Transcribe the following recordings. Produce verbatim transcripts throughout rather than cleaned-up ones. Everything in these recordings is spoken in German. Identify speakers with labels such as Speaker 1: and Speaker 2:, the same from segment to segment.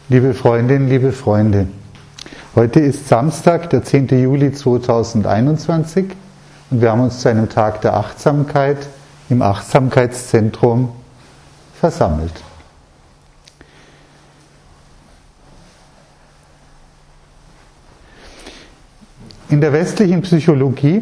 Speaker 1: Liebe Freundinnen, liebe Freunde, heute ist Samstag, der zehnte Juli zweitausendeinundzwanzig und wir haben uns zu einem Tag der Achtsamkeit im Achtsamkeitszentrum versammelt. In der westlichen Psychologie,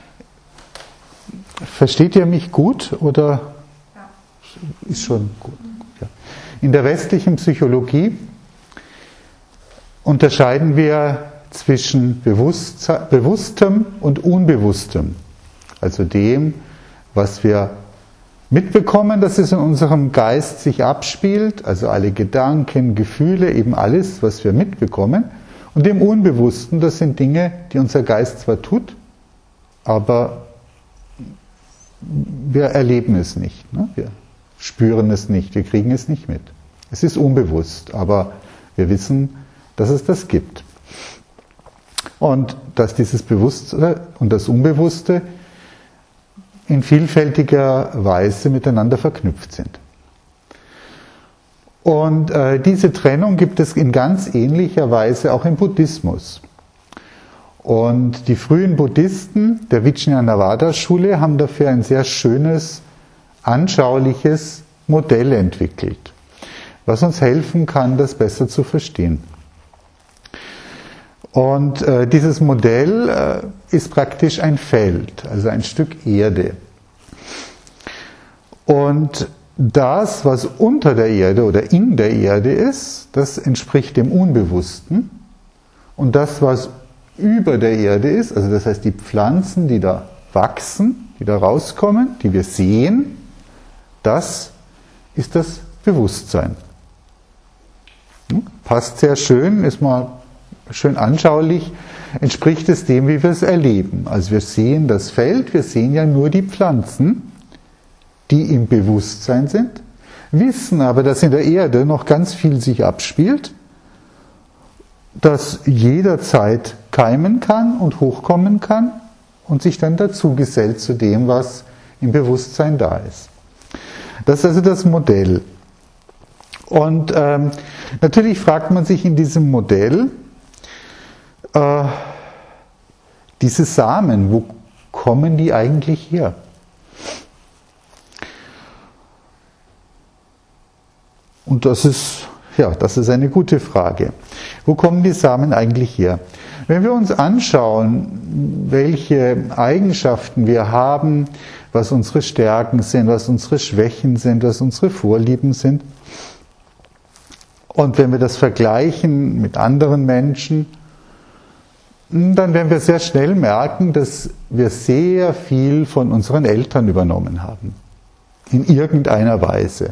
Speaker 1: versteht ihr mich gut oder ja. Ist schon gut? Ja. In der westlichen Psychologie unterscheiden wir zwischen Bewusstem und Unbewusstem, also dem, was wir mitbekommen, dass es in unserem Geist sich abspielt, also alle Gedanken, Gefühle, eben alles, was wir mitbekommen, und dem Unbewussten, das sind Dinge, die unser Geist zwar tut, aber wir erleben es nicht, ne? Wir spüren es nicht, wir kriegen es nicht mit. Es ist unbewusst, aber wir wissen, dass es das gibt. Und dass dieses Bewusste und das Unbewusste in vielfältiger Weise miteinander verknüpft sind. Und äh, diese Trennung gibt es in ganz ähnlicher Weise auch im Buddhismus. Und die frühen Buddhisten der Vijñanavada-Schule haben dafür ein sehr schönes, anschauliches Modell entwickelt, was uns helfen kann, das besser zu verstehen. Und äh, dieses Modell äh, ist praktisch ein Feld, also ein Stück Erde. Und das, was unter der Erde oder in der Erde ist, das entspricht dem Unbewussten. Und das, was über der Erde ist, also das heißt die Pflanzen, die da wachsen, die da rauskommen, die wir sehen, das ist das Bewusstsein. Hm? Passt sehr schön, ist mal schön anschaulich, entspricht es dem, wie wir es erleben. Also wir sehen das Feld, wir sehen ja nur die Pflanzen, die im Bewusstsein sind, wissen aber, dass in der Erde noch ganz viel sich abspielt, das jederzeit keimen kann und hochkommen kann und sich dann dazu gesellt zu dem, was im Bewusstsein da ist. Das ist also das Modell. Und ähm, natürlich fragt man sich in diesem Modell, äh, diese Samen, wo kommen die eigentlich her? Und das ist, ja, das ist eine gute Frage. Wo kommen die Samen eigentlich her? Wenn wir uns anschauen, welche Eigenschaften wir haben, was unsere Stärken sind, was unsere Schwächen sind, was unsere Vorlieben sind, und wenn wir das vergleichen mit anderen Menschen, dann werden wir sehr schnell merken, dass wir sehr viel von unseren Eltern übernommen haben. In irgendeiner Weise.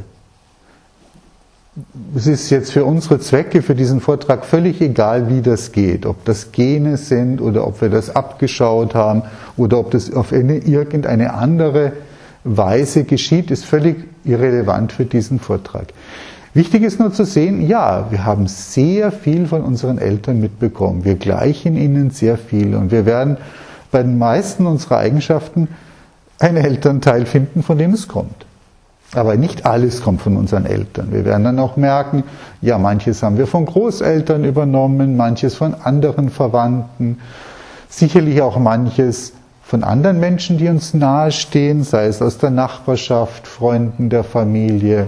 Speaker 1: Es ist jetzt für unsere Zwecke, für diesen Vortrag völlig egal, wie das geht. Ob das Gene sind oder ob wir das abgeschaut haben oder ob das auf eine, irgendeine andere Weise geschieht, ist völlig irrelevant für diesen Vortrag. Wichtig ist nur zu sehen, ja, wir haben sehr viel von unseren Eltern mitbekommen. Wir gleichen ihnen sehr viel und wir werden bei den meisten unserer Eigenschaften einen Elternteil finden, von dem es kommt. Aber nicht alles kommt von unseren Eltern. Wir werden dann auch merken, ja, manches haben wir von Großeltern übernommen, manches von anderen Verwandten, sicherlich auch manches von anderen Menschen, die uns nahestehen, sei es aus der Nachbarschaft, Freunden der Familie,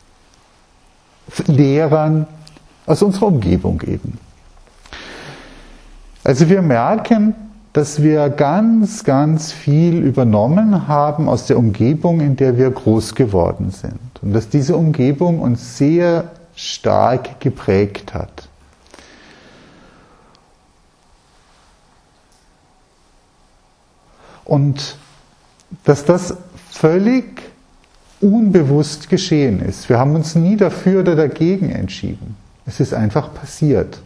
Speaker 1: Lehrern, aus unserer Umgebung eben. Also wir merken, dass wir ganz, ganz viel übernommen haben aus der Umgebung, in der wir groß geworden sind. Und dass diese Umgebung uns sehr stark geprägt hat. Und dass das völlig unbewusst geschehen ist. Wir haben uns nie dafür oder dagegen entschieden. Es ist einfach passiert.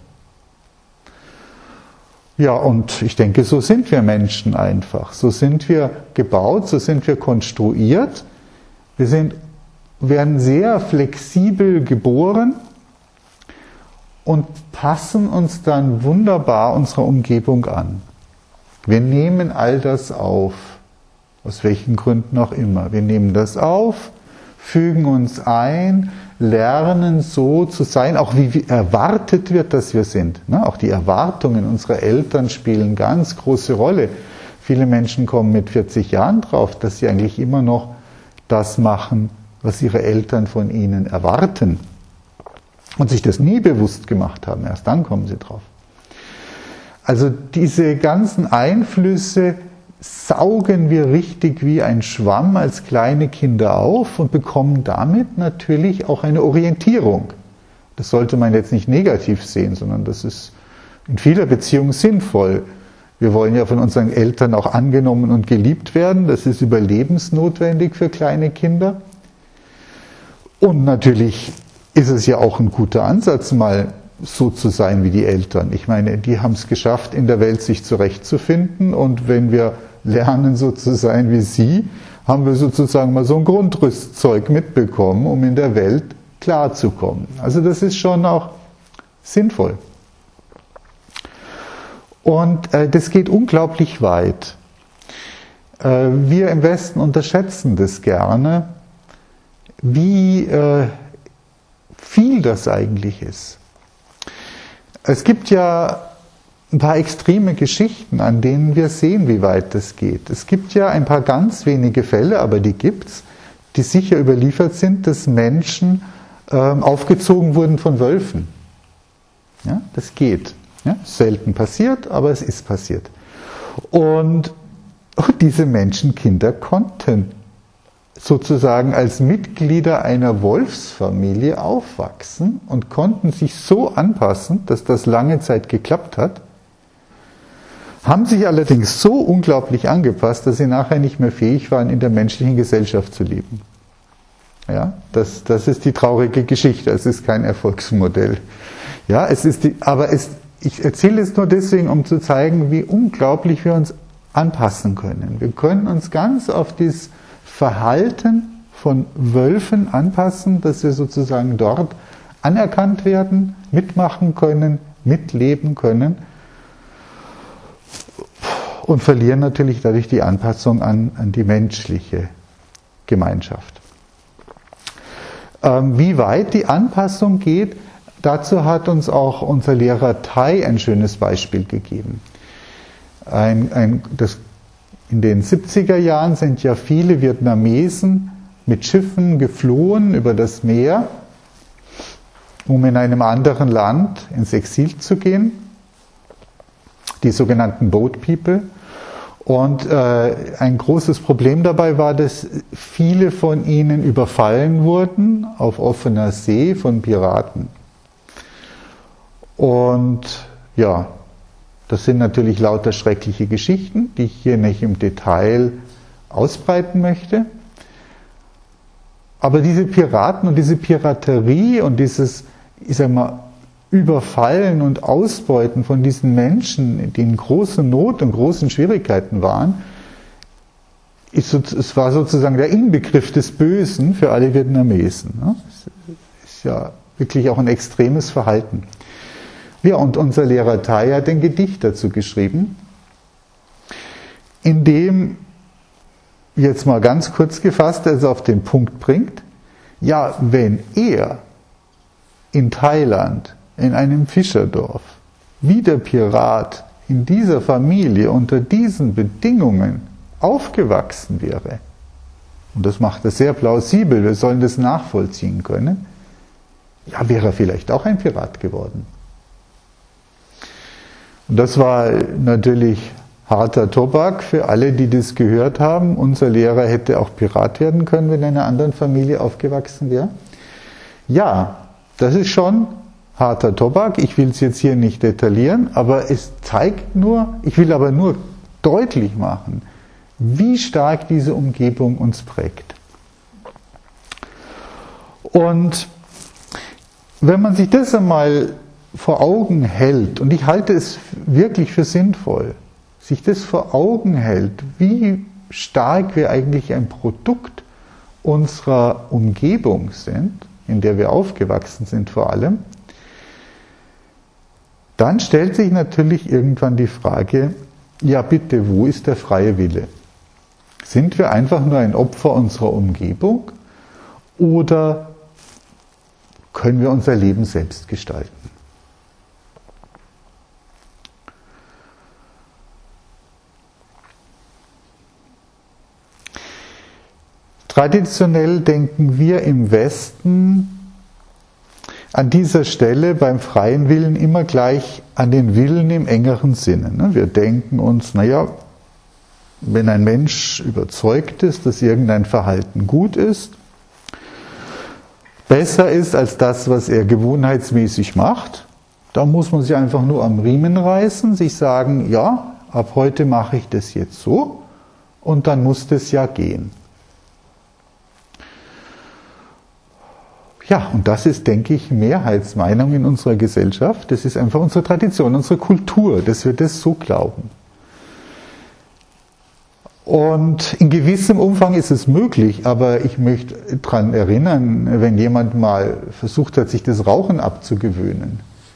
Speaker 1: Ja, und ich denke, so sind wir Menschen einfach. So sind wir gebaut, so sind wir konstruiert. Wir sind, werden sehr flexibel geboren und passen uns dann wunderbar unserer Umgebung an. Wir nehmen all das auf. Aus welchen Gründen auch immer. Wir nehmen das auf, fügen uns ein, lernen, so zu sein, auch wie erwartet wird, dass wir sind. Auch die Erwartungen unserer Eltern spielen ganz große Rolle. Viele Menschen kommen mit vierzig Jahren drauf, dass sie eigentlich immer noch das machen, was ihre Eltern von ihnen erwarten. Und sich das nie bewusst gemacht haben. Erst dann kommen sie drauf. Also diese ganzen Einflüsse saugen wir richtig wie ein Schwamm als kleine Kinder auf und bekommen damit natürlich auch eine Orientierung. Das sollte man jetzt nicht negativ sehen, sondern das ist in vieler Beziehung sinnvoll. Wir wollen ja von unseren Eltern auch angenommen und geliebt werden. Das ist überlebensnotwendig für kleine Kinder. Und natürlich ist es ja auch ein guter Ansatz, mal so zu sein wie die Eltern. Ich meine, die haben es geschafft, in der Welt sich zurechtzufinden, und wenn wir lernen, so zu sein wie sie, haben wir sozusagen mal so ein Grundrüstzeug mitbekommen, um in der Welt klarzukommen. Also das ist schon auch sinnvoll. Und äh, das geht unglaublich weit. Äh, wir im Westen unterschätzen das gerne, wie äh, viel das eigentlich ist. Es gibt ja ein paar extreme Geschichten, an denen wir sehen, wie weit das geht. Es gibt ja ein paar ganz wenige Fälle, aber die gibt's, die sicher überliefert sind, dass Menschen äh, aufgezogen wurden von Wölfen. Ja, das geht. Ja, selten passiert, aber es ist passiert. Und, und diese Menschenkinder konnten sozusagen als Mitglieder einer Wolfsfamilie aufwachsen und konnten sich so anpassen, dass das lange Zeit geklappt hat, haben sich allerdings so unglaublich angepasst, dass sie nachher nicht mehr fähig waren, in der menschlichen Gesellschaft zu leben. Ja, das, das ist die traurige Geschichte, es ist kein Erfolgsmodell. Ja, es ist die, aber es, ich erzähle es nur deswegen, um zu zeigen, wie unglaublich wir uns anpassen können. Wir können uns ganz auf das Verhalten von Wölfen anpassen, dass wir sozusagen dort anerkannt werden, mitmachen können, mitleben können und verlieren natürlich dadurch die Anpassung an, an die menschliche Gemeinschaft. Ähm, wie weit die Anpassung geht, dazu hat uns auch unser Lehrer Tai ein schönes Beispiel gegeben. Ein, ein, das, in den siebziger Jahren sind ja viele Vietnamesen mit Schiffen geflohen über das Meer, um in einem anderen Land ins Exil zu gehen, die sogenannten Boat People. Und äh, ein großes Problem dabei war, dass viele von ihnen überfallen wurden auf offener See von Piraten. Und ja, das sind natürlich lauter schreckliche Geschichten, die ich hier nicht im Detail ausbreiten möchte. Aber diese Piraten und diese Piraterie und dieses, ich sag mal, Überfallen und Ausbeuten von diesen Menschen, die in großer Not und großen Schwierigkeiten waren, ist, es war sozusagen der Inbegriff des Bösen für alle Vietnamesen. Das ist ja wirklich auch ein extremes Verhalten. Ja, und unser Lehrer Tai hat ein Gedicht dazu geschrieben, in dem, jetzt mal ganz kurz gefasst, er es auf den Punkt bringt, ja, wenn er in Thailand, in einem Fischerdorf, wie der Pirat in dieser Familie unter diesen Bedingungen aufgewachsen wäre, und das macht er sehr plausibel, wir sollen das nachvollziehen können, ja, wäre er vielleicht auch ein Pirat geworden. Und das war natürlich harter Tobak für alle, die das gehört haben. Unser Lehrer hätte auch Pirat werden können, wenn er in einer anderen Familie aufgewachsen wäre. Ja, das ist schon harter Tobak. Ich will es jetzt hier nicht detaillieren, aber es zeigt nur, ich will aber nur deutlich machen, wie stark diese Umgebung uns prägt. Und wenn man sich das einmal vor Augen hält, und ich halte es wirklich für sinnvoll, sich das vor Augen hält, wie stark wir eigentlich ein Produkt unserer Umgebung sind, in der wir aufgewachsen sind vor allem, dann stellt sich natürlich irgendwann die Frage, ja bitte, wo ist der freie Wille? Sind wir einfach nur ein Opfer unserer Umgebung oder können wir unser Leben selbst gestalten. Traditionell denken wir im Westen an dieser Stelle beim freien Willen immer gleich an den Willen im engeren Sinne. Wir denken uns, naja, wenn ein Mensch überzeugt ist, dass irgendein Verhalten gut ist, besser ist als das, was er gewohnheitsmäßig macht, dann muss man sich einfach nur am Riemen reißen, sich sagen, ja, ab heute mache ich das jetzt so und dann muss das ja gehen. Ja, und das ist, denke ich, Mehrheitsmeinung in unserer Gesellschaft. Das ist einfach unsere Tradition, unsere Kultur, dass wir das so glauben. Und in gewissem Umfang ist es möglich, aber ich möchte daran erinnern, wenn jemand mal versucht hat, sich das Rauchen abzugewöhnen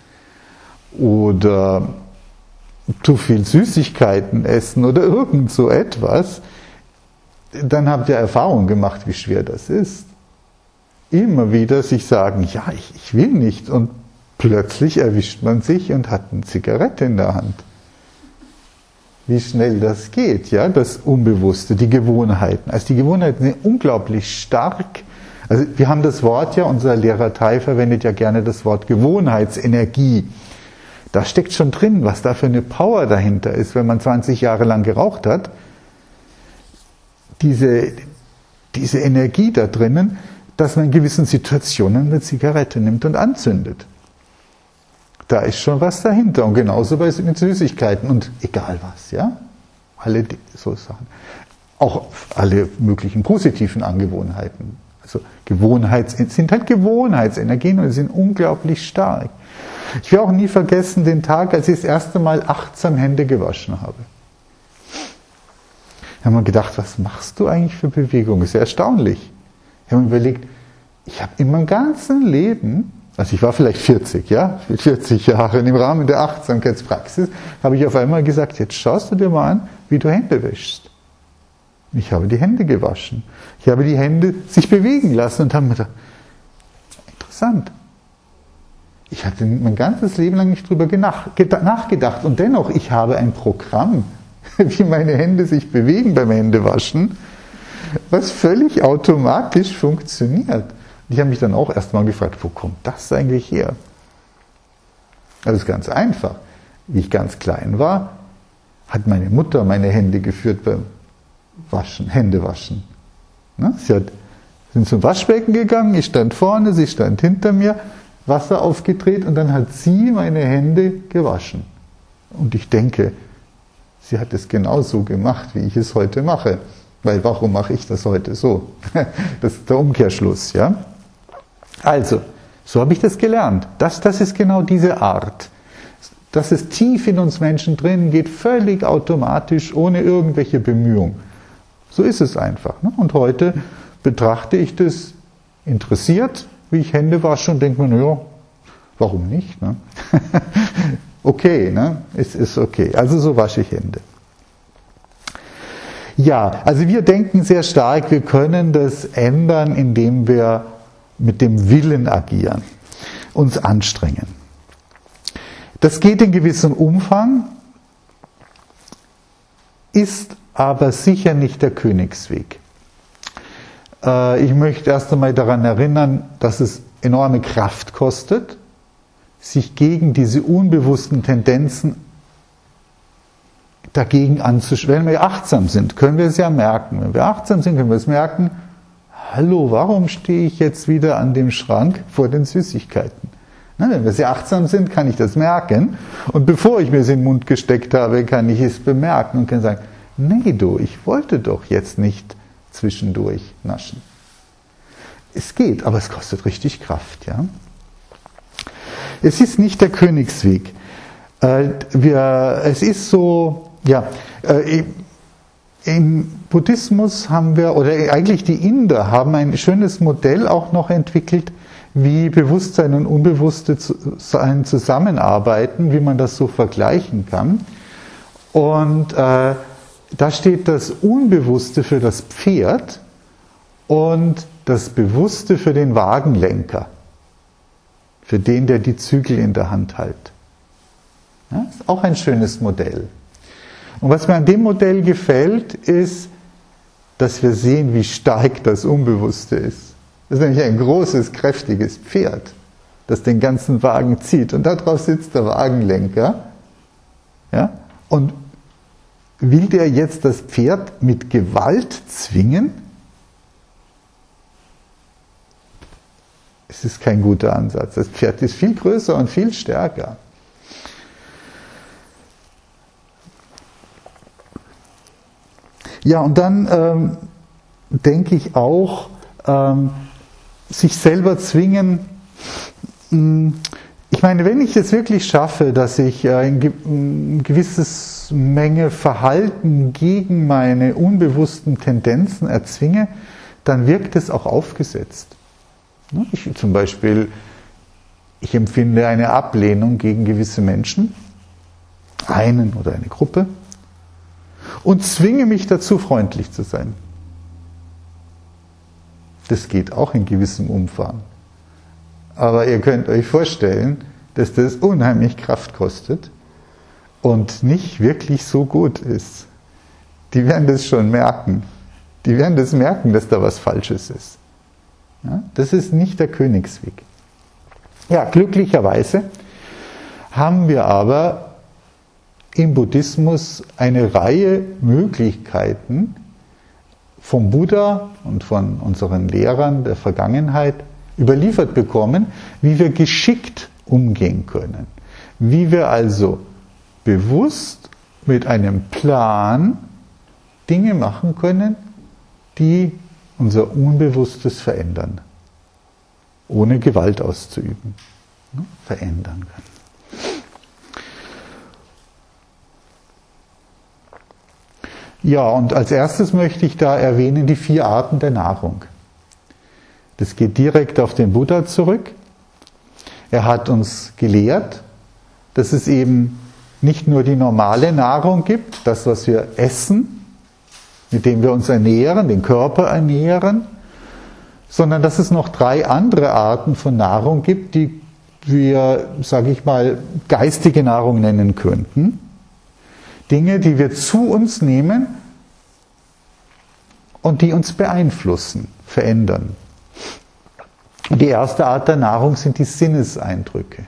Speaker 1: oder zu viel Süßigkeiten essen oder irgend so etwas, dann habt ihr Erfahrung gemacht, wie schwer das ist. Immer wieder sich sagen, ja, ich, ich will nicht, und plötzlich erwischt man sich und hat eine Zigarette in der Hand. Wie schnell das geht, ja, das Unbewusste, die Gewohnheiten. Also die Gewohnheiten sind unglaublich stark. Also wir haben das Wort ja, unser Lehrer Tai verwendet ja gerne das Wort Gewohnheitsenergie. Da steckt schon drin, was da für eine Power dahinter ist, wenn man zwanzig Jahre lang geraucht hat. Diese, diese Energie da drinnen, dass man in gewissen Situationen eine Zigarette nimmt und anzündet. Da ist schon was dahinter. Und genauso bei mit Süßigkeiten und egal was, ja. Alle so Sachen. Auch alle möglichen positiven Angewohnheiten. Also Gewohnheits, sind halt Gewohnheitsenergien und sind unglaublich stark. Ich will auch nie vergessen den Tag, als ich das erste Mal achtsam Hände gewaschen habe. Da haben wir gedacht, was machst du eigentlich für Bewegungen? Sehr erstaunlich. Ich habe mir überlegt, ich habe in meinem ganzen Leben, also ich war vielleicht vierzig, ja, vierzig Jahre, im Rahmen der Achtsamkeitspraxis, habe ich auf einmal gesagt, jetzt schaust du dir mal an, wie du Hände wäschst. Ich habe die Hände gewaschen. Ich habe die Hände sich bewegen lassen und habe mir gedacht, interessant. Ich hatte mein ganzes Leben lang nicht drüber nachgedacht und dennoch, ich habe ein Programm, wie meine Hände sich bewegen beim Händewaschen, was völlig automatisch funktioniert. Ich habe mich dann auch erstmal gefragt, wo kommt das eigentlich her? Das ist ganz einfach. Wie ich ganz klein war, hat meine Mutter meine Hände geführt beim Waschen, Händewaschen. Sie hat, sind zum Waschbecken gegangen, ich stand vorne, sie stand hinter mir, Wasser aufgedreht und dann hat sie meine Hände gewaschen. Und ich denke, sie hat es genauso gemacht, wie ich es heute mache. Weil warum mache ich das heute so? Das ist der Umkehrschluss, ja? Also, so habe ich das gelernt. Das, das ist genau diese Art. Das ist tief in uns Menschen drin, geht völlig automatisch, ohne irgendwelche Bemühungen. So ist es einfach. Ne? Und heute betrachte ich das interessiert, wie ich Hände wasche und denke mir, naja, warum nicht? Ne? Okay, ne? Es ist okay. Also so wasche ich Hände. Ja, also wir denken sehr stark, wir können das ändern, indem wir mit dem Willen agieren, uns anstrengen. Das geht in gewissem Umfang, ist aber sicher nicht der Königsweg. Ich möchte erst einmal daran erinnern, dass es enorme Kraft kostet, sich gegen diese unbewussten Tendenzen dagegen anzuschwellen. Wenn wir achtsam sind, können wir es ja merken. Wenn wir achtsam sind, können wir es merken, hallo, warum stehe ich jetzt wieder an dem Schrank vor den Süßigkeiten? Na, wenn wir sehr achtsam sind, kann ich das merken. Und bevor ich mir es in den Mund gesteckt habe, kann ich es bemerken und kann sagen, nee du, ich wollte doch jetzt nicht zwischendurch naschen. Es geht, aber es kostet richtig Kraft. Ja? Es ist nicht der Königsweg. Äh, wir, es ist so, ja, äh, im Buddhismus haben wir, oder eigentlich die Inder haben ein schönes Modell auch noch entwickelt, wie Bewusstsein und Unbewusstsein zusammenarbeiten, wie man das so vergleichen kann. Und äh, da steht das Unbewusste für das Pferd und das Bewusste für den Wagenlenker. für den, der die Zügel in der Hand hält. Ja, ist auch ein schönes Modell. Und was mir an dem Modell gefällt, ist, dass wir sehen, wie stark das Unbewusste ist. Das ist nämlich ein großes, kräftiges Pferd, das den ganzen Wagen zieht. Und da drauf sitzt der Wagenlenker. Ja? Und will der jetzt das Pferd mit Gewalt zwingen? Es ist kein guter Ansatz. Das Pferd ist viel größer und viel stärker. Ja, und dann ähm, denke ich auch, ähm, sich selber zwingen. Mh, ich meine, wenn ich es wirklich schaffe, dass ich äh, ein, ein gewisses Menge Verhalten gegen meine unbewussten Tendenzen erzwinge, dann wirkt es auch aufgesetzt. Ich, zum Beispiel, ich empfinde eine Ablehnung gegen gewisse Menschen, einen oder eine Gruppe, und zwinge mich dazu, freundlich zu sein. Das geht auch in gewissem Umfang. Aber ihr könnt euch vorstellen, dass das unheimlich Kraft kostet und nicht wirklich so gut ist. Die werden das schon merken. Die werden das merken, dass da was Falsches ist. Ja, das ist nicht der Königsweg. Ja, glücklicherweise haben wir aber im Buddhismus eine Reihe Möglichkeiten vom Buddha und von unseren Lehrern der Vergangenheit überliefert bekommen, wie wir geschickt umgehen können. Wie wir also bewusst mit einem Plan Dinge machen können, die unser Unbewusstes verändern, ohne Gewalt auszuüben, verändern können. Ja, und als erstes möchte ich da erwähnen die vier Arten der Nahrung. Das geht direkt auf den Buddha zurück. Er hat uns gelehrt, dass es eben nicht nur die normale Nahrung gibt, das, was wir essen, mit dem wir uns ernähren, den Körper ernähren, sondern dass es noch drei andere Arten von Nahrung gibt, die wir, sage ich mal, geistige Nahrung nennen könnten. Dinge, die wir zu uns nehmen und die uns beeinflussen, verändern. Und die erste Art der Nahrung sind die Sinneseindrücke.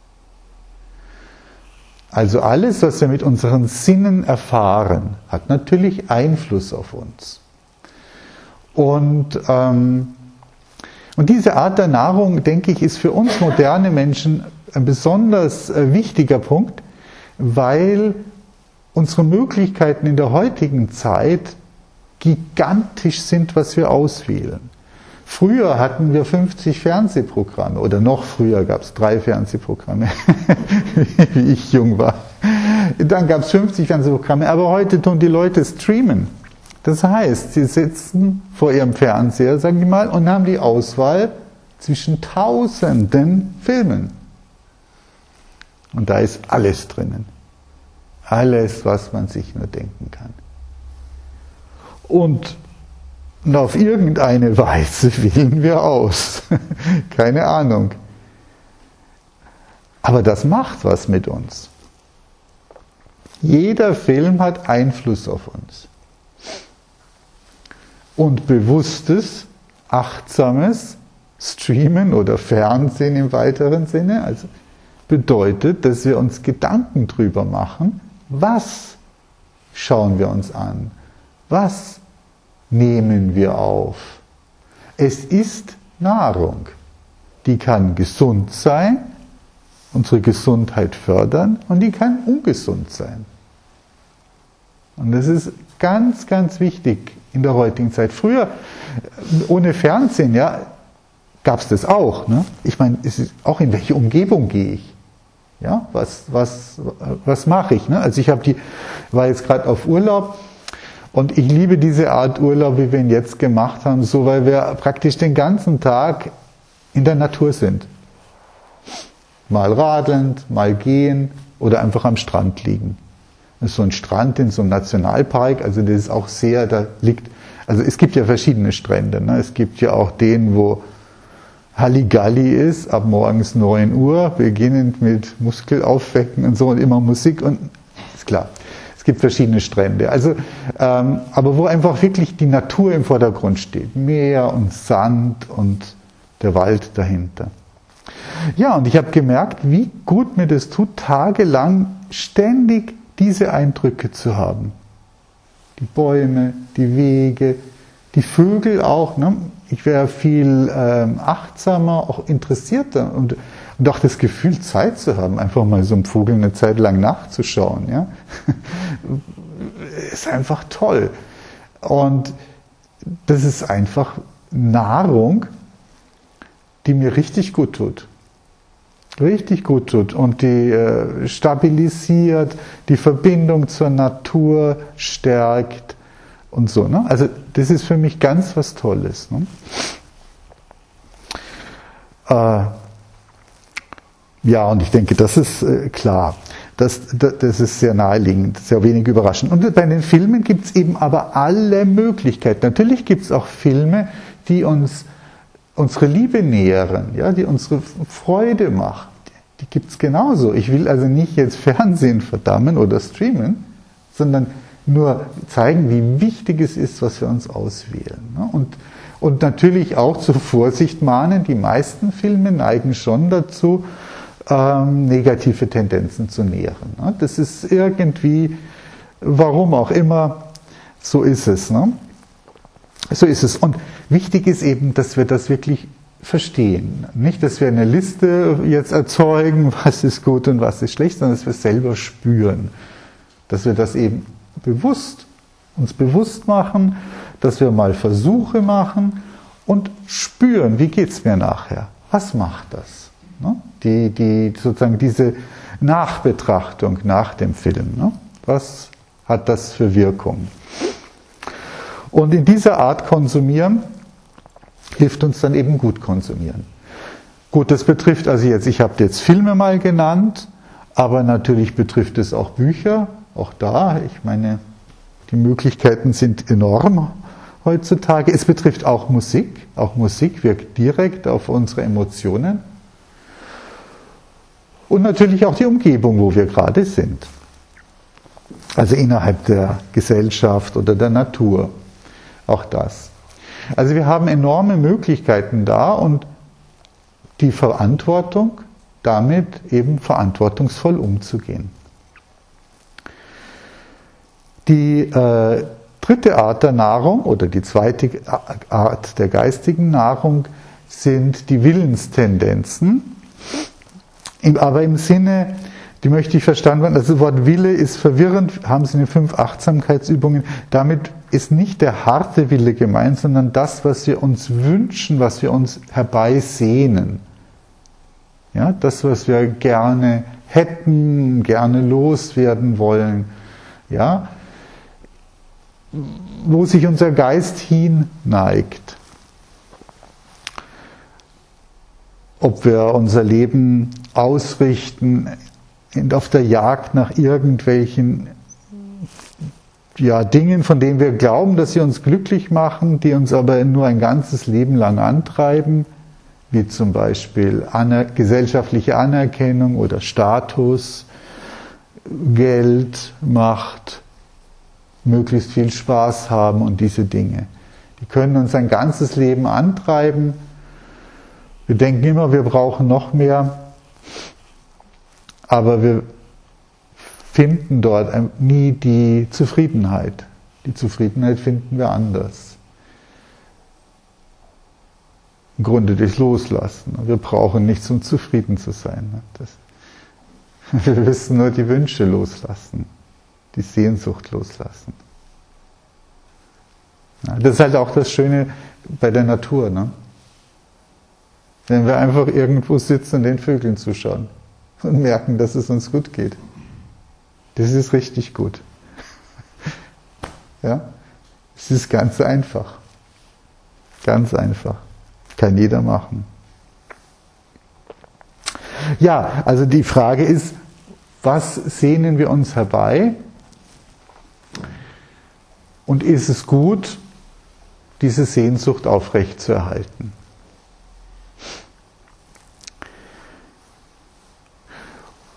Speaker 1: Also alles, was wir mit unseren Sinnen erfahren, hat natürlich Einfluss auf uns. Und, ähm, und diese Art der Nahrung, denke ich, ist für uns moderne Menschen ein besonders äh, wichtiger Punkt, weil unsere Möglichkeiten in der heutigen Zeit gigantisch sind, was wir auswählen. Früher hatten wir fünfzig Fernsehprogramme oder noch früher gab es drei Fernsehprogramme, wie ich jung war. Dann gab es fünfzig Fernsehprogramme, aber heute tun die Leute streamen. Das heißt, sie sitzen vor ihrem Fernseher, sagen die mal, und haben die Auswahl zwischen tausenden Filmen. Und da ist alles drinnen. Alles, was man sich nur denken kann. Und Und auf irgendeine Weise wählen wir aus. Keine Ahnung. Aber das macht was mit uns. Jeder Film hat Einfluss auf uns. Und bewusstes, achtsames Streamen oder Fernsehen im weiteren Sinne, also bedeutet, dass wir uns Gedanken drüber machen, was schauen wir uns an, was nehmen wir auf. Es ist Nahrung. Die kann gesund sein, unsere Gesundheit fördern, und die kann ungesund sein. Und das ist ganz, ganz wichtig in der heutigen Zeit. Früher, ohne Fernsehen, ja, gab es das auch. Ne? Ich meine, es ist auch, in welche Umgebung gehe ich? Ja, was, was, was mache ich? Ne? Also ich habe die, war jetzt gerade auf Urlaub. Und ich liebe diese Art Urlaub, wie wir ihn jetzt gemacht haben, so weil wir praktisch den ganzen Tag in der Natur sind. Mal radelnd, mal gehen oder einfach am Strand liegen. Das ist so ein Strand in so einem Nationalpark, also das ist auch sehr, da liegt, also es gibt ja verschiedene Strände. Ne? Es gibt ja auch den, wo Halligalli ist, ab morgens neun Uhr, beginnend mit Muskelaufwecken und so und immer Musik und ist klar. Es gibt verschiedene Strände. Also, ähm, aber wo einfach wirklich die Natur im Vordergrund steht. Meer und Sand und der Wald dahinter. Ja, und ich habe gemerkt, wie gut mir das tut, tagelang ständig diese Eindrücke zu haben. Die Bäume, die Wege, die Vögel auch. Ne? Ich wäre viel ähm, achtsamer, auch interessierter und, und auch das Gefühl, Zeit zu haben, einfach mal so einem Vogel eine Zeit lang nachzuschauen. Ja? Ist einfach toll. Und das ist einfach Nahrung, die mir richtig gut tut. Richtig gut tut und die äh, stabilisiert, die Verbindung zur Natur stärkt und so. Ne? Also das ist für mich ganz was Tolles. Ne? Äh, ja, und ich denke, das ist äh, klar. Das, das, das ist sehr naheliegend, sehr wenig überraschend. Und bei den Filmen gibt es eben aber alle Möglichkeiten. Natürlich gibt es auch Filme, die uns unsere Liebe nähren, ja, die unsere Freude macht. Die gibt es genauso. Ich will also nicht jetzt Fernsehen verdammen oder streamen, sondern nur zeigen, wie wichtig es ist, was wir uns auswählen. Ne? Und, und natürlich auch zur Vorsicht mahnen, die meisten Filme neigen schon dazu, ähm, negative Tendenzen zu nähren. Ne? Das ist irgendwie, warum auch immer, so ist es. Ne? So ist es. Und wichtig ist eben, dass wir das wirklich verstehen. Nicht, dass wir eine Liste jetzt erzeugen, was ist gut und was ist schlecht, sondern dass wir es selber spüren. Dass wir das eben bewusst, uns bewusst machen, dass wir mal Versuche machen und spüren, wie geht es mir nachher? Was macht das? Ne? Die, die, sozusagen diese Nachbetrachtung nach dem Film. Ne? Was hat das für Wirkung? Und in dieser Art konsumieren hilft uns dann eben gut konsumieren. Gut, das betrifft also jetzt, ich habe jetzt Filme mal genannt, aber natürlich betrifft es auch Bücher, auch da, ich meine, die Möglichkeiten sind enorm heutzutage. Es betrifft auch Musik, auch Musik wirkt direkt auf unsere Emotionen. Und natürlich auch die Umgebung, wo wir gerade sind. Also innerhalb der Gesellschaft oder der Natur. Auch das. Also wir haben enorme Möglichkeiten da und die Verantwortung, damit eben verantwortungsvoll umzugehen. Die äh, dritte Art der Nahrung oder die zweite Art der geistigen Nahrung sind die Willenstendenzen. Aber im Sinne, die möchte ich verstanden werden, also das Wort Wille ist verwirrend, haben Sie in den fünf Achtsamkeitsübungen, damit ist nicht der harte Wille gemeint, sondern das, was wir uns wünschen, was wir uns herbeisehnen. Ja, das, was wir gerne hätten, gerne loswerden wollen. Ja, wo sich unser Geist hinneigt. Ob wir unser Leben ausrichten auf der Jagd nach irgendwelchen ja, Dingen, von denen wir glauben, dass sie uns glücklich machen, die uns aber nur ein ganzes Leben lang antreiben, wie zum Beispiel aner- gesellschaftliche Anerkennung oder Status, Geld, Macht, möglichst viel Spaß haben und diese Dinge. Die können uns ein ganzes Leben antreiben. Wir denken immer, wir brauchen noch mehr, aber wir finden dort nie die Zufriedenheit. Die Zufriedenheit finden wir anders. Im Grunde durch Loslassen. Wir brauchen nichts, um zufrieden zu sein. Das, wir müssen nur die Wünsche loslassen, die Sehnsucht loslassen. Das ist halt auch das Schöne bei der Natur. Ne? Wenn wir einfach irgendwo sitzen und den Vögeln zuschauen und merken, dass es uns gut geht. Das ist richtig gut. Ja? Es ist ganz einfach. Ganz einfach. Kann jeder machen. Ja, also die Frage ist, was sehnen wir uns herbei? Und ist es gut, diese Sehnsucht aufrechtzuerhalten?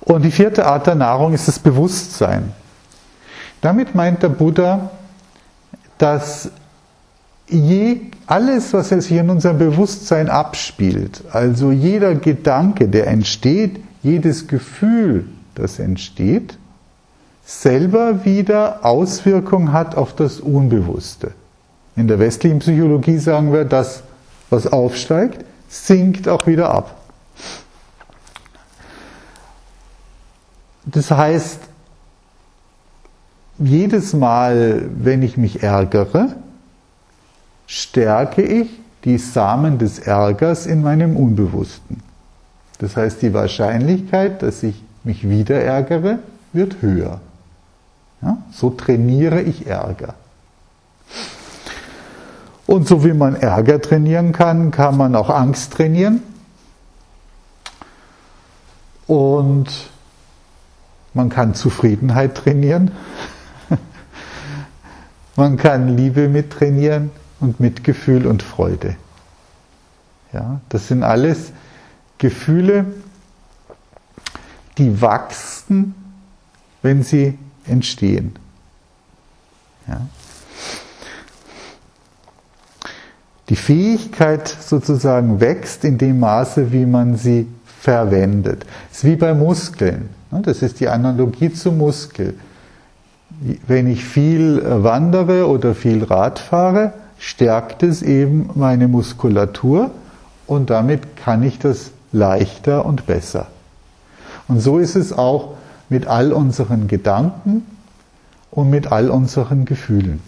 Speaker 1: Und die vierte Art der Nahrung ist das Bewusstsein. Damit meint der Buddha, dass je, alles, was sich in unserem Bewusstsein abspielt, also jeder Gedanke, der entsteht, jedes Gefühl, das entsteht, selber wieder Auswirkung hat auf das Unbewusste. In der westlichen Psychologie sagen wir, das, was aufsteigt, sinkt auch wieder ab. Das heißt, jedes Mal, wenn ich mich ärgere, stärke ich die Samen des Ärgers in meinem Unbewussten. Das heißt, die Wahrscheinlichkeit, dass ich mich wieder ärgere, wird höher. Ja, so trainiere ich Ärger. Und so wie man Ärger trainieren kann, kann man auch Angst trainieren. Und man kann Zufriedenheit trainieren. Man kann Liebe mittrainieren und Mitgefühl und Freude. Ja, das sind alles Gefühle, die wachsen, wenn sie entstehen. Ja. Die Fähigkeit sozusagen wächst in dem Maße, wie man sie verwendet. Es ist wie bei Muskeln. Das ist die Analogie zum Muskel. Wenn ich viel wandere oder viel Rad fahre, stärkt es eben meine Muskulatur und damit kann ich das leichter und besser. Und so ist es auch mit all unseren Gedanken und mit all unseren Gefühlen.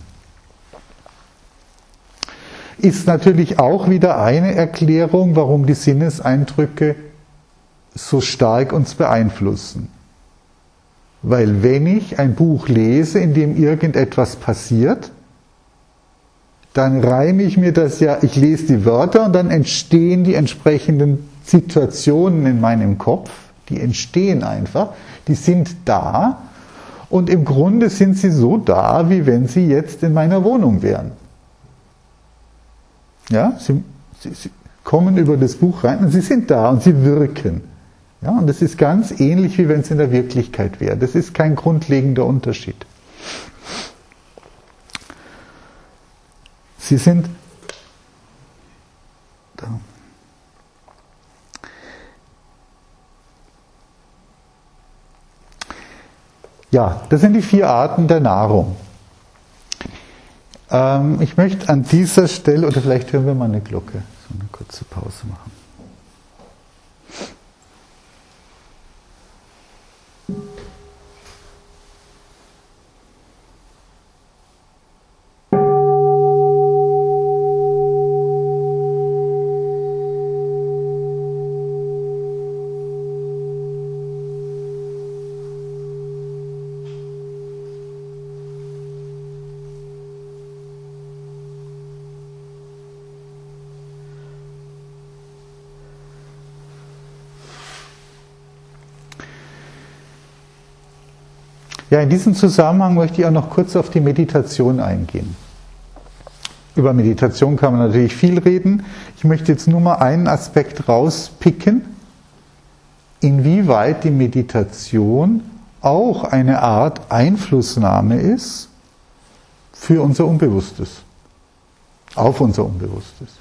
Speaker 1: Ist natürlich auch wieder eine Erklärung, warum die Sinneseindrücke so stark uns beeinflussen. Weil wenn ich ein Buch lese, in dem irgendetwas passiert, dann reime ich mir das ja, ich lese die Wörter und dann entstehen die entsprechenden Situationen in meinem Kopf, die entstehen einfach, die sind da und im Grunde sind sie so da, wie wenn sie jetzt in meiner Wohnung wären. Ja, sie, sie, sie kommen über das Buch rein und sie sind da und sie wirken. Ja, und das ist ganz ähnlich, wie wenn es in der Wirklichkeit wäre. Das ist kein grundlegender Unterschied. Sie sind da. Ja, das sind die vier Arten der Nahrung. Ähm, ich möchte an dieser Stelle, oder vielleicht hören wir mal eine Glocke, so eine kurze Pause machen. Ja, in diesem Zusammenhang möchte ich auch noch kurz auf die Meditation eingehen. Über Meditation kann man natürlich viel reden. Ich möchte jetzt nur mal einen Aspekt rauspicken, inwieweit die Meditation auch eine Art Einflussnahme ist für unser Unbewusstes, auf unser Unbewusstes.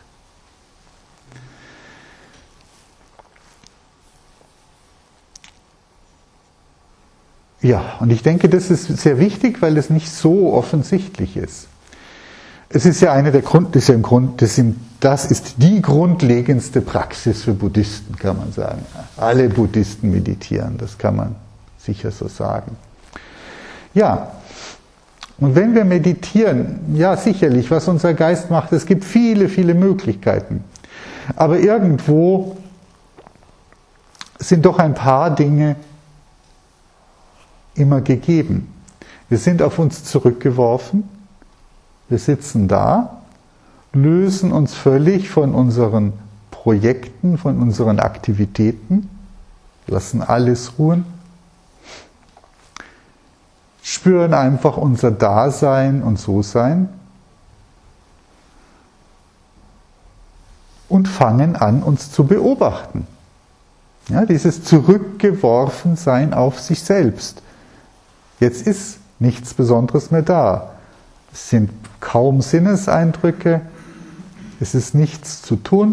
Speaker 1: Ja, und ich denke, das ist sehr wichtig, weil es nicht so offensichtlich ist. Es ist ja eine der Grund, das ist ja im Grund, das, sind, das ist die grundlegendste Praxis für Buddhisten, kann man sagen. Alle Buddhisten meditieren, das kann man sicher so sagen. Ja, und wenn wir meditieren, ja sicherlich, was unser Geist macht, es gibt viele, viele Möglichkeiten. Aber irgendwo sind doch ein paar Dinge immer gegeben. Wir sind auf uns zurückgeworfen, wir sitzen da, lösen uns völlig von unseren Projekten, von unseren Aktivitäten, lassen alles ruhen, spüren einfach unser Dasein und So-Sein und fangen an, uns zu beobachten. Ja, dieses Zurückgeworfensein auf sich selbst. Jetzt ist nichts Besonderes mehr da. Es sind kaum Sinneseindrücke, es ist nichts zu tun.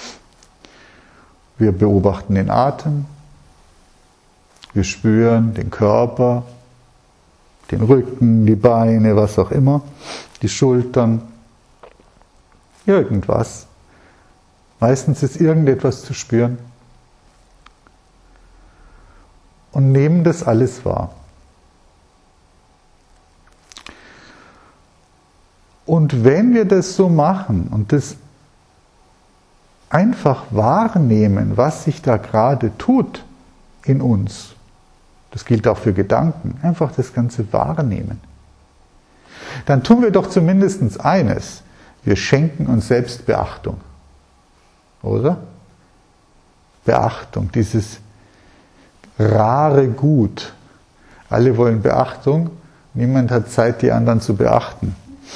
Speaker 1: Wir beobachten den Atem, wir spüren den Körper, den Rücken, die Beine, was auch immer, die Schultern, irgendwas. Meistens ist irgendetwas zu spüren. Und nehmen das alles wahr. Und wenn wir das so machen und das einfach wahrnehmen, was sich da gerade tut in uns, das gilt auch für Gedanken, einfach das Ganze wahrnehmen, dann tun wir doch zumindest eines, wir schenken uns selbst Beachtung. Oder? Beachtung, dieses rare Gut. Alle wollen Beachtung, niemand hat Zeit, die anderen zu beachten.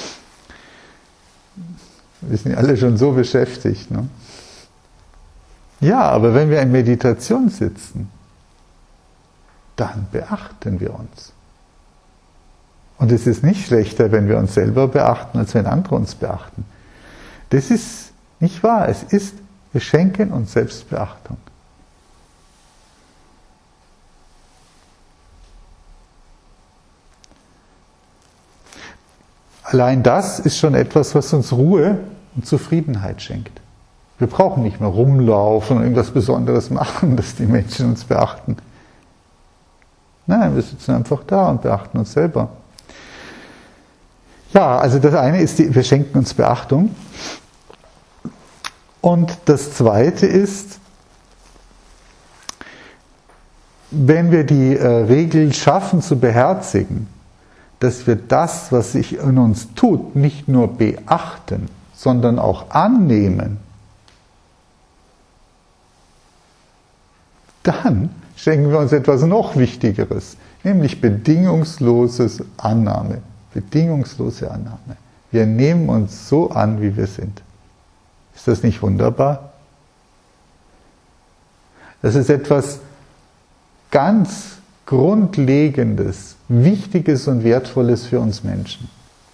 Speaker 1: Wir sind alle schon so beschäftigt. Ne? Ja, aber wenn wir in Meditation sitzen, dann beachten wir uns. Und es ist nicht schlechter, wenn wir uns selber beachten, als wenn andere uns beachten. Das ist nicht wahr. Es ist, wir schenken uns selbst Beachtung. Allein das ist schon etwas, was uns Ruhe und Zufriedenheit schenkt. Wir brauchen nicht mehr rumlaufen und irgendwas Besonderes machen, dass die Menschen uns beachten. Nein, wir sitzen einfach da und beachten uns selber. Ja, also das eine ist, die, wir schenken uns Beachtung. Und das zweite ist, wenn wir die äh, Regel schaffen zu beherzigen, dass wir das, was sich in uns tut, nicht nur beachten, sondern auch annehmen, dann schenken wir uns etwas noch Wichtigeres, nämlich bedingungsloses Annahme. Bedingungslose Annahme. Wir nehmen uns so an, wie wir sind. Ist das nicht wunderbar? Das ist etwas ganz Grundlegendes, Wichtiges und Wertvolles für uns Menschen.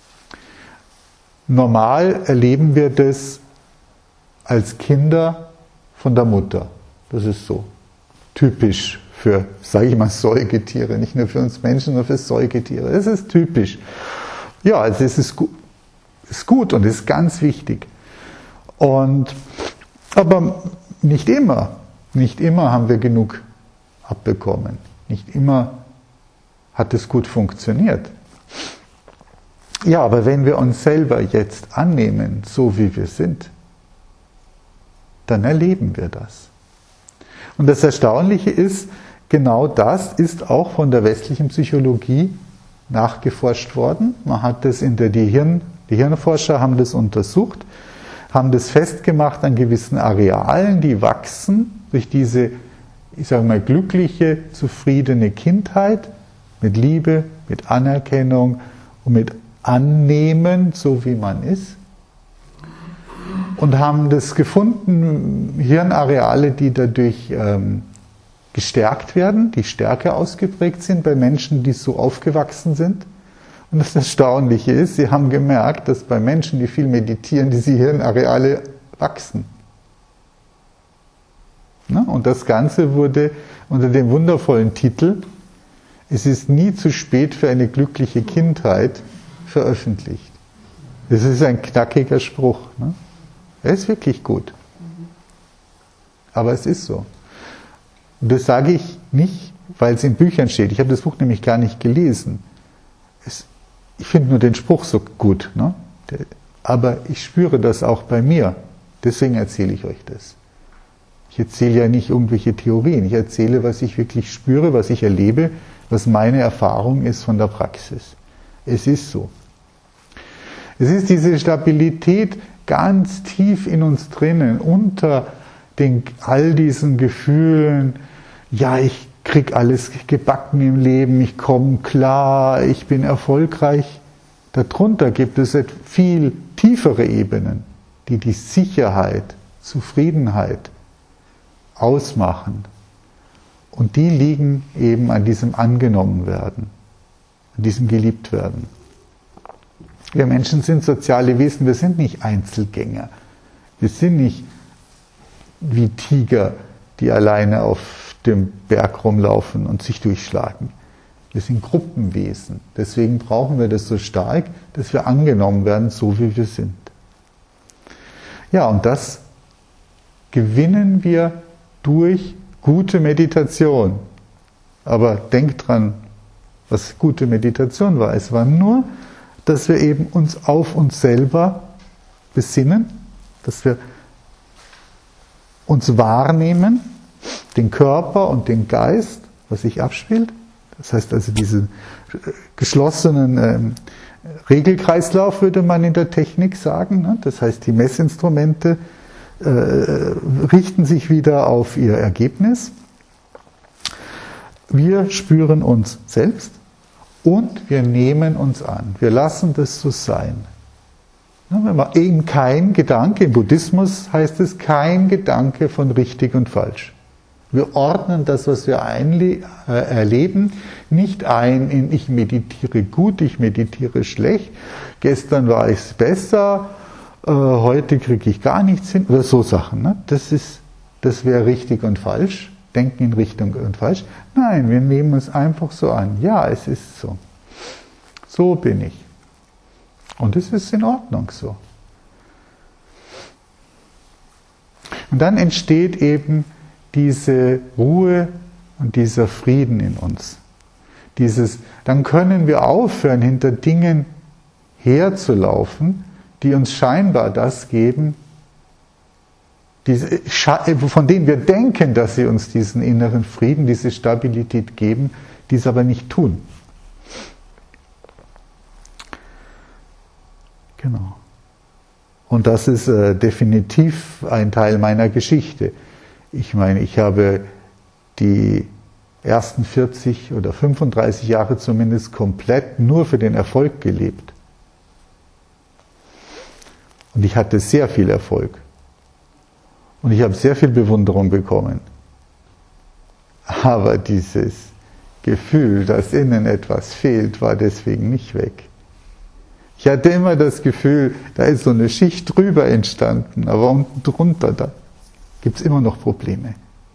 Speaker 1: Normal erleben wir das als Kinder von der Mutter. Das ist so typisch für, sage ich mal, Säugetiere, nicht nur für uns Menschen, sondern für Säugetiere. Das ist typisch. Ja, also es ist gut, ist gut und ist ganz wichtig. Und, aber nicht immer, nicht immer haben wir genug abbekommen. Nicht immer hat es gut funktioniert. Ja, aber wenn wir uns selber jetzt annehmen, so wie wir sind, dann erleben wir das. Und das Erstaunliche ist, genau das ist auch von der westlichen Psychologie nachgeforscht worden. Man hat das in der, die, Hirn, die Hirnforscher haben das untersucht, haben das festgemacht an gewissen Arealen, die wachsen durch diese, ich sage mal, glückliche, zufriedene Kindheit mit Liebe, mit Anerkennung und mit Annehmen, so wie man ist. Und haben das gefunden, Hirnareale, die dadurch ähm, gestärkt werden, die stärker ausgeprägt sind bei Menschen, die so aufgewachsen sind. Und das Erstaunliche ist, sie haben gemerkt, dass bei Menschen, die viel meditieren, diese Hirnareale wachsen. Na, und das Ganze wurde unter dem wundervollen Titel "Es ist nie zu spät für eine glückliche Kindheit" veröffentlicht. Das ist ein knackiger Spruch. Ne? Er ist wirklich gut. Aber es ist so. Und das sage ich nicht, weil es in Büchern steht. Ich habe das Buch nämlich gar nicht gelesen. Es, ich finde nur den Spruch so gut. Ne? Aber ich spüre das auch bei mir. Deswegen erzähle ich euch das. Ich erzähle ja nicht irgendwelche Theorien. Ich erzähle, was ich wirklich spüre, was ich erlebe, was meine Erfahrung ist von der Praxis. Es ist so. Es ist diese Stabilität ganz tief in uns drinnen, unter den, all diesen Gefühlen, ja, ich krieg alles gebacken im Leben, ich komme klar, ich bin erfolgreich. Darunter gibt es viel tiefere Ebenen, die die Sicherheit, Zufriedenheit ausmachen, Und die liegen eben an diesem Angenommenwerden, an diesem Geliebtwerden. Wir Menschen sind soziale Wesen, wir sind nicht Einzelgänger. Wir sind nicht wie Tiger, die alleine auf dem Berg rumlaufen und sich durchschlagen. Wir sind Gruppenwesen. Deswegen brauchen wir das so stark, dass wir angenommen werden, so wie wir sind. Ja, und das gewinnen wir durch gute Meditation. Aber denkt dran, was gute Meditation war. Es war nur, dass wir eben uns auf uns selber besinnen, dass wir uns wahrnehmen, den Körper und den Geist, was sich abspielt. Das heißt also diesen geschlossenen ähm, Regelkreislauf, würde man in der Technik sagen. Ne? Das heißt, die Messinstrumente äh, richten sich wieder auf ihr Ergebnis. Wir spüren uns selbst und wir nehmen uns an. Wir lassen das so sein. Ja, wenn man eben kein Gedanke, im Buddhismus heißt es kein Gedanke von richtig und falsch. Wir ordnen das, was wir einle- äh, erleben, nicht ein in ich meditiere gut, ich meditiere schlecht, gestern war es besser, äh, heute kriege ich gar nichts hin, oder so Sachen. Ne? Das ist, das wäre richtig und falsch, denken in Richtung und falsch. Nein, wir nehmen es einfach so an. Ja, es ist so. So bin ich. Und es ist in Ordnung so. Und dann entsteht eben diese Ruhe und dieser Frieden in uns. Dieses, dann können wir aufhören, hinter Dingen herzulaufen, die uns scheinbar das geben, diese, von denen wir denken, dass sie uns diesen inneren Frieden, diese Stabilität geben, die es aber nicht tun. Genau. Und das ist äh, definitiv ein Teil meiner Geschichte. Ich meine, ich habe die ersten vierzig oder fünfunddreißig Jahre zumindest komplett nur für den Erfolg gelebt. Und ich hatte sehr viel Erfolg. Und ich habe sehr viel Bewunderung bekommen. Aber dieses Gefühl, dass innen etwas fehlt, war deswegen nicht weg. Ich hatte immer das Gefühl, da ist so eine Schicht drüber entstanden, aber unten drunter, da gibt es immer noch Probleme.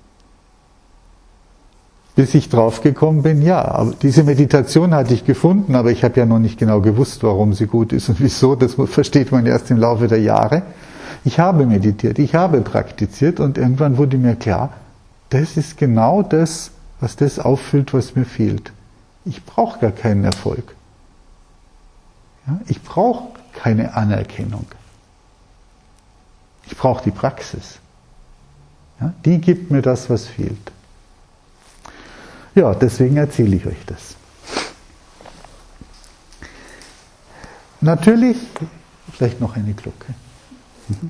Speaker 1: Bis ich draufgekommen bin, ja, aber diese Meditation hatte ich gefunden, aber ich habe ja noch nicht genau gewusst, warum sie gut ist und wieso, das versteht man erst im Laufe der Jahre. Ich habe meditiert, ich habe praktiziert und irgendwann wurde mir klar, das ist genau das, was das auffüllt, was mir fehlt. Ich brauche gar keinen Erfolg. Ja, ich brauche keine Anerkennung. Ich brauche die Praxis. Ja, die gibt mir das, was fehlt. Ja, deswegen erzähle ich euch das. Natürlich, vielleicht noch eine Glocke. Mhm.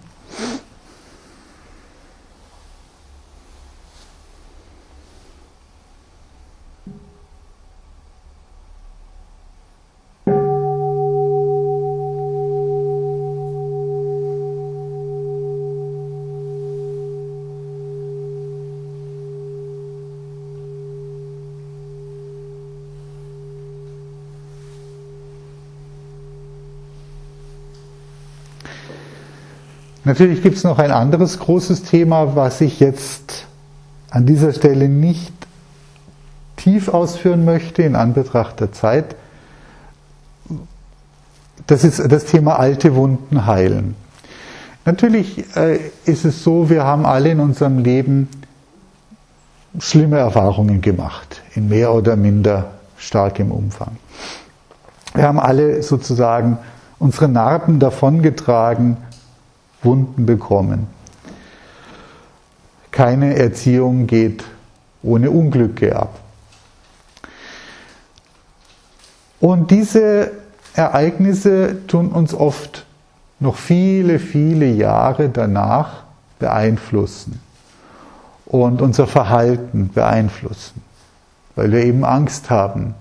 Speaker 1: Natürlich gibt es noch ein anderes großes Thema, was ich jetzt an dieser Stelle nicht tief ausführen möchte, in Anbetracht der Zeit. Das ist das Thema alte Wunden heilen. Natürlich äh, ist es so, wir haben alle in unserem Leben schlimme Erfahrungen gemacht, in mehr oder minder starkem Umfang. Wir haben alle sozusagen unsere Narben davongetragen, Wunden bekommen. Keine Erziehung geht ohne Unglücke ab. Und diese Ereignisse tun uns oft noch viele, viele Jahre danach beeinflussen und unser Verhalten beeinflussen, weil wir eben Angst haben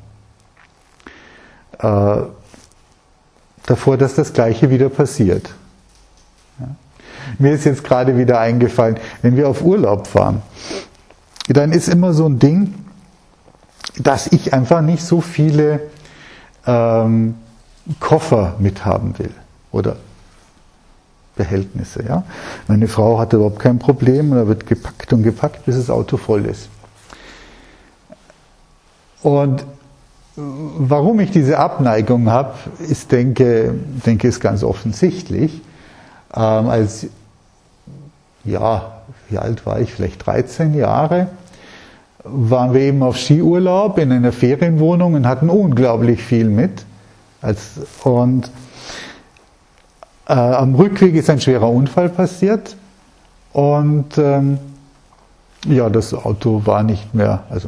Speaker 1: äh, davor, dass das Gleiche wieder passiert. Ja. Mir ist jetzt gerade wieder eingefallen, wenn wir auf Urlaub fahren dann ist immer so ein Ding, dass ich einfach nicht so viele ähm, Koffer mithaben will oder Behältnisse. Ja? Meine Frau hatte überhaupt kein Problem, da wird gepackt und gepackt, bis das Auto voll ist. Und warum ich diese Abneigung habe, ist, denke, denke, ist ganz offensichtlich. Ähm, als, ja, wie alt war ich? Vielleicht dreizehn Jahre. Waren wir eben auf Skiurlaub in einer Ferienwohnung und hatten unglaublich viel mit. Als, und äh, am Rückweg ist ein schwerer Unfall passiert und ähm, ja, das Auto war nicht mehr, also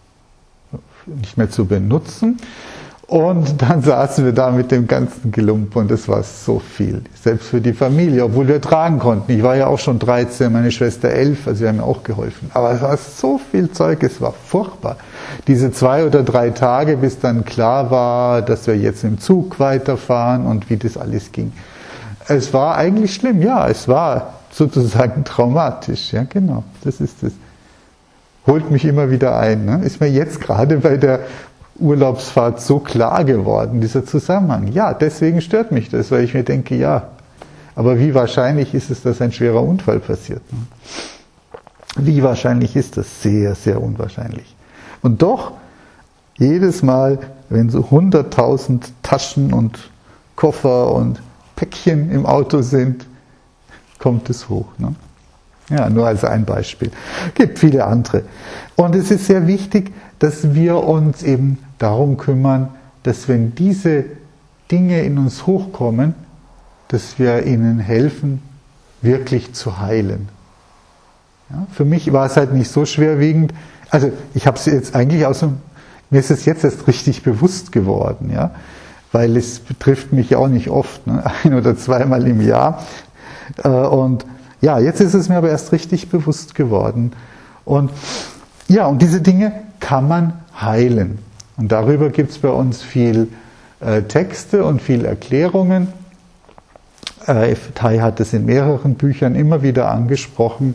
Speaker 1: nicht mehr zu benutzen. Und dann saßen wir da mit dem ganzen Gelump und das war so viel, selbst für die Familie, obwohl wir tragen konnten. Ich war ja auch schon dreizehn, meine Schwester elf, also wir haben mir auch geholfen. Aber es war so viel Zeug, es war furchtbar. Diese zwei oder drei Tage, bis dann klar war, dass wir jetzt im Zug weiterfahren und wie das alles ging. Es war eigentlich schlimm, ja, es war sozusagen traumatisch, ja genau, das ist es. Holt mich immer wieder ein. Ne? Ist mir jetzt gerade bei der Urlaubsfahrt so klar geworden, dieser Zusammenhang. Ja, deswegen stört mich das, weil ich mir denke, ja, aber wie wahrscheinlich ist es, dass ein schwerer Unfall passiert? Ne? Wie wahrscheinlich ist das? Sehr, sehr unwahrscheinlich. Und doch, jedes Mal, wenn so hunderttausend Taschen und Koffer und Päckchen im Auto sind, kommt es hoch. Ne? Ja, nur als ein Beispiel. Es gibt viele andere. Und es ist sehr wichtig, dass wir uns eben darum kümmern, dass wenn diese Dinge in uns hochkommen, dass wir ihnen helfen, wirklich zu heilen. Ja, für mich war es halt nicht so schwerwiegend. Also ich habe es jetzt eigentlich aus dem, mir ist es jetzt erst richtig bewusst geworden, ja, weil es betrifft mich auch nicht oft, ne, ein oder zweimal im Jahr. Und ja, jetzt ist es mir aber erst richtig bewusst geworden. Und ja, und diese Dinge kann man heilen. Und darüber gibt es bei uns viel äh, Texte und viel Erklärungen. Äh, Tai hat es in mehreren Büchern immer wieder angesprochen.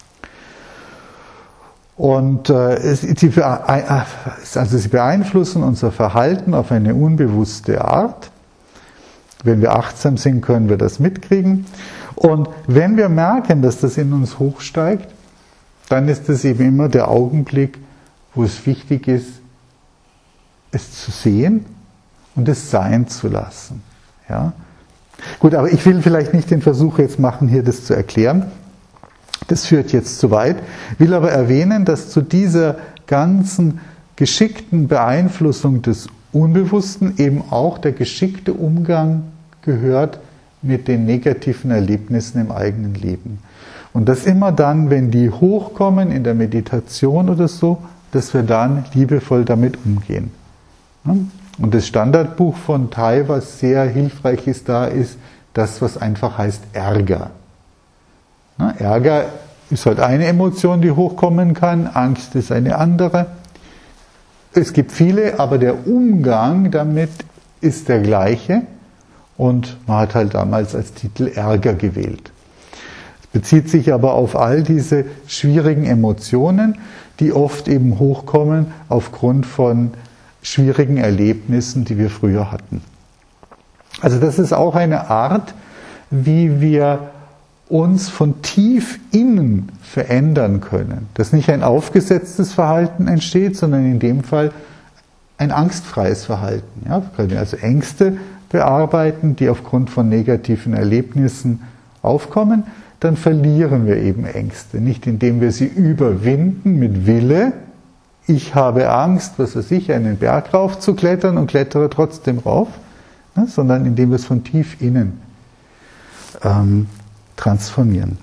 Speaker 1: Und äh, es, sie, also sie beeinflussen unser Verhalten auf eine unbewusste Art. Wenn wir achtsam sind, können wir das mitkriegen. Und wenn wir merken, dass das in uns hochsteigt, dann ist es eben immer der Augenblick, wo es wichtig ist, es zu sehen und es sein zu lassen. Ja? Gut, aber ich will vielleicht nicht den Versuch jetzt machen, hier das zu erklären. Das führt jetzt zu weit. Will aber erwähnen, dass zu dieser ganzen geschickten Beeinflussung des Unbewussten eben auch der geschickte Umgang gehört mit den negativen Erlebnissen im eigenen Leben. Und dass immer dann, wenn die hochkommen in der Meditation oder so, dass wir dann liebevoll damit umgehen. Und das Standardbuch von Tai, was sehr hilfreich ist, da ist das, was einfach heißt Ärger. Ärger ist halt eine Emotion, die hochkommen kann, Angst ist eine andere. Es gibt viele, aber der Umgang damit ist der gleiche. Und man hat halt damals als Titel Ärger gewählt. Es bezieht sich aber auf all diese schwierigen Emotionen, die oft eben hochkommen aufgrund von schwierigen Erlebnissen, die wir früher hatten. Also das ist auch eine Art, wie wir uns von tief innen verändern können. Dass nicht ein aufgesetztes Verhalten entsteht, sondern in dem Fall ein angstfreies Verhalten. Ja, wir können also Ängste bearbeiten, die aufgrund von negativen Erlebnissen aufkommen, dann verlieren wir eben Ängste. Nicht indem wir sie überwinden mit Wille, ich habe Angst, was weiß ich, einen Berg rauf zu klettern und klettere trotzdem rauf, ne, sondern indem wir es von tief innen ähm, transformieren.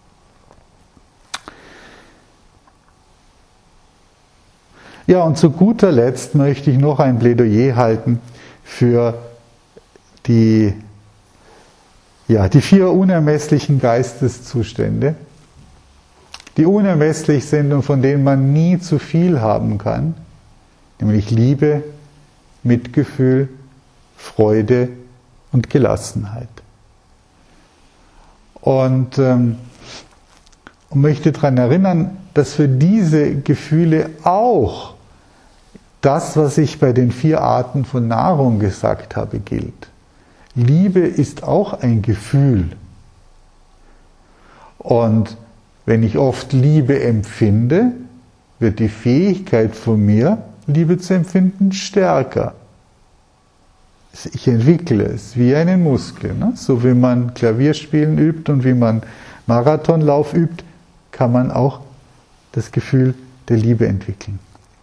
Speaker 1: Ja, und zu guter Letzt möchte ich noch ein Plädoyer halten für die, ja, die vier unermesslichen Geisteszustände, die unermesslich sind und von denen man nie zu viel haben kann, nämlich Liebe, Mitgefühl, Freude und Gelassenheit. Und, ähm, und möchte daran erinnern, dass für diese Gefühle auch das, was ich bei den vier Arten von Nahrung gesagt habe, gilt. Liebe ist auch ein Gefühl. Und wenn ich oft Liebe empfinde, wird die Fähigkeit von mir, Liebe zu empfinden, stärker. Ich entwickle es wie einen Muskel. Ne? So wie man Klavierspielen übt und wie man Marathonlauf übt, kann man auch das Gefühl der Liebe entwickeln.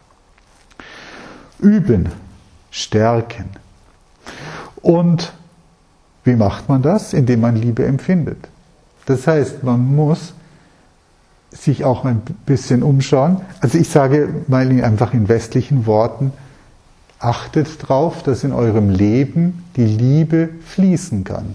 Speaker 1: Üben, stärken. Und wie macht man das? Indem man Liebe empfindet. Das heißt, man muss sich auch ein bisschen umschauen. Also ich sage mal einfach in westlichen Worten, achtet darauf, dass in eurem Leben die Liebe fließen kann.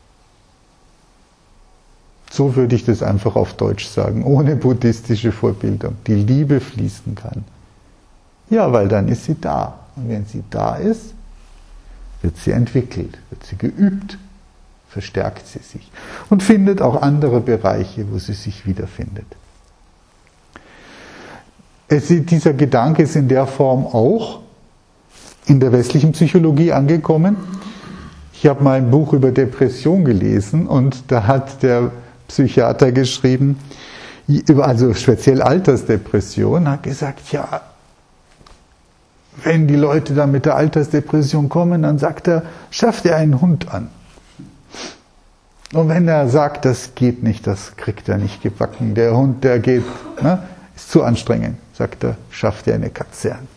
Speaker 1: So würde ich das einfach auf Deutsch sagen, ohne buddhistische Vorbildung. Die Liebe fließen kann. Ja, weil dann ist sie da. Und wenn sie da ist, wird sie entwickelt, wird sie geübt, verstärkt sie sich und findet auch andere Bereiche, wo sie sich wiederfindet. Es, dieser Gedanke ist in der Form auch in der westlichen Psychologie angekommen. Ich habe mal ein Buch über Depression gelesen und da hat der Psychiater geschrieben, also speziell Altersdepression, hat gesagt, ja, wenn die Leute dann mit der Altersdepression kommen, dann sagt er, schafft er einen Hund an. Und wenn er sagt, das geht nicht, das kriegt er nicht gebacken, der Hund, der geht, ne, ist zu anstrengend, sagt er, schafft er eine Katze an.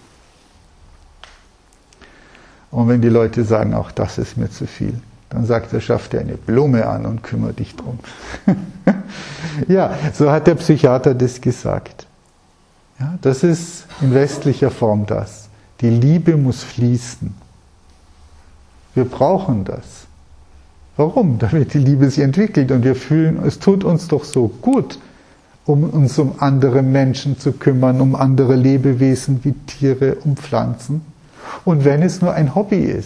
Speaker 1: Und wenn die Leute sagen, auch das ist mir zu viel, dann sagt er, schaff dir eine Blume an und kümmere dich drum. Ja, so hat der Psychiater das gesagt. Ja, das ist in westlicher Form das. Die Liebe muss fließen. Wir brauchen das. Warum? Damit die Liebe sich entwickelt und wir fühlen, es tut uns doch so gut, um uns um andere Menschen zu kümmern, um andere Lebewesen wie Tiere, um Pflanzen. Und wenn es nur ein Hobby ist.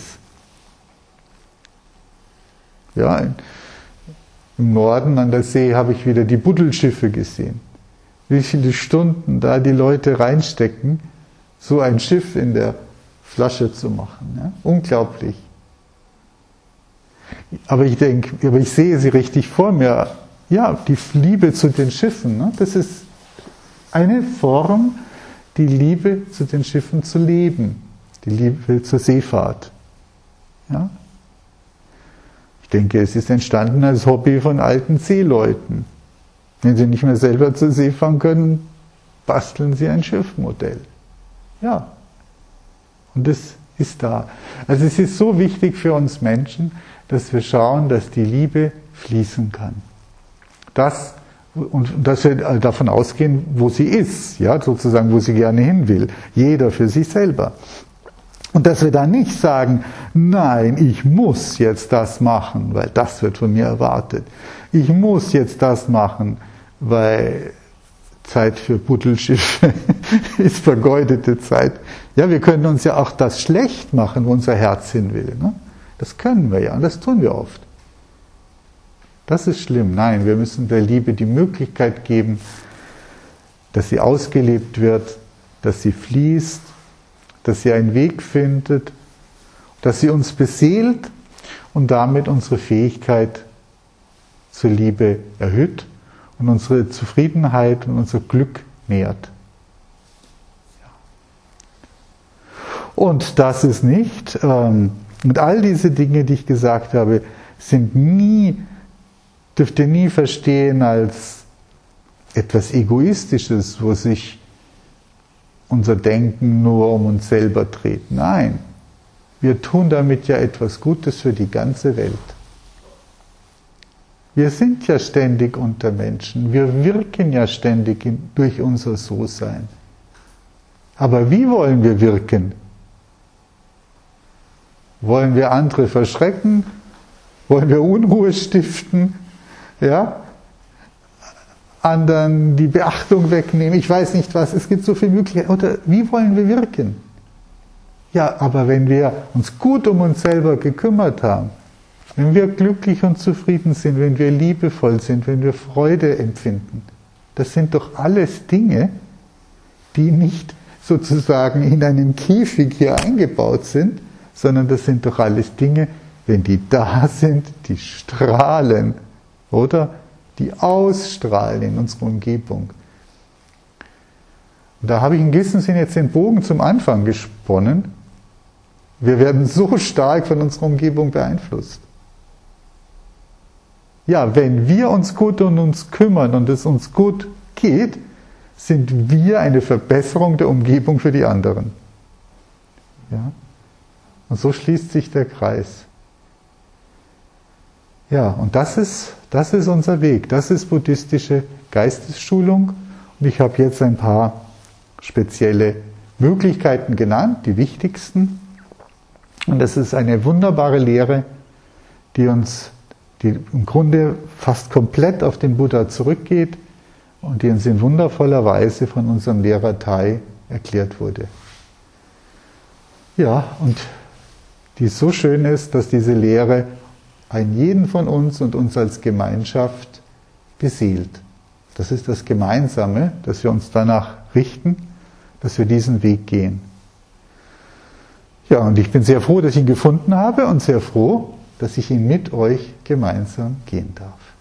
Speaker 1: Ja, im Norden an der See habe ich wieder die Buddelschiffe gesehen. Wie viele Stunden da die Leute reinstecken, so ein Schiff in der Flasche zu machen. Ja? Unglaublich. Aber ich denke, aber ich sehe sie richtig vor mir. Ja, die Liebe zu den Schiffen, ne? Das ist eine Form, die Liebe zu den Schiffen zu leben. Die Liebe zur Seefahrt. Ja? Ich denke, es ist entstanden als Hobby von alten Seeleuten. Wenn sie nicht mehr selber zur See fahren können, basteln sie ein Schiffmodell. Ja. Und das ist da. Also es ist so wichtig für uns Menschen, dass wir schauen, dass die Liebe fließen kann. Das, und dass wir davon ausgehen, wo sie ist, ja, sozusagen, wo sie gerne hin will. Jeder für sich selber. Und dass wir da nicht sagen, nein, ich muss jetzt das machen, weil das wird von mir erwartet. Ich muss jetzt das machen, weil Zeit für Buddelschiffe ist vergeudete Zeit. Ja, wir können uns ja auch das schlecht machen, wo unser Herz hin will. Ne? Das können wir ja und das tun wir oft. Das ist schlimm. Nein, wir müssen der Liebe die Möglichkeit geben, dass sie ausgelebt wird, dass sie fließt, dass sie einen Weg findet, dass sie uns beseelt und damit unsere Fähigkeit zur Liebe erhöht und unsere Zufriedenheit und unser Glück nährt. Und das ist nicht, ähm, und all diese Dinge, die ich gesagt habe, sind nie, dürft ihr nie verstehen als etwas Egoistisches, wo sich unser Denken nur um uns selber dreht. Nein, wir tun damit ja etwas Gutes für die ganze Welt. Wir sind ja ständig unter Menschen, wir wirken ja ständig in, durch unser So-Sein. Aber wie wollen wir wirken? Wollen wir andere verschrecken? Wollen wir Unruhe stiften? Ja? Anderen die Beachtung wegnehmen? Ich weiß nicht was, es gibt so viele Möglichkeiten. Oder wie wollen wir wirken? Ja, aber wenn wir uns gut um uns selber gekümmert haben, wenn wir glücklich und zufrieden sind, wenn wir liebevoll sind, wenn wir Freude empfinden, das sind doch alles Dinge, die nicht sozusagen in einem Käfig hier eingebaut sind, sondern das sind doch alles Dinge, wenn die da sind, die strahlen, oder? Die ausstrahlen in unsere Umgebung. Und da habe ich in gewissem Sinne jetzt den Bogen zum Anfang gesponnen. Wir werden so stark von unserer Umgebung beeinflusst. Ja, wenn wir uns gut um uns kümmern und es uns gut geht, sind wir eine Verbesserung der Umgebung für die anderen. Ja? Und so schließt sich der Kreis. Ja, und das ist, das ist unser Weg. Das ist buddhistische Geistesschulung. Und ich habe jetzt ein paar spezielle Möglichkeiten genannt, die wichtigsten. Und das ist eine wunderbare Lehre, die uns, die im Grunde fast komplett auf den Buddha zurückgeht und die uns in wundervoller Weise von unserem Lehrer Tai erklärt wurde. Ja, und die so schön ist, dass diese Lehre einen jeden von uns und uns als Gemeinschaft beseelt. Das ist das Gemeinsame, dass wir uns danach richten, dass wir diesen Weg gehen. Ja, und ich bin sehr froh, dass ich ihn gefunden habe und sehr froh, dass ich ihn mit euch gemeinsam gehen darf.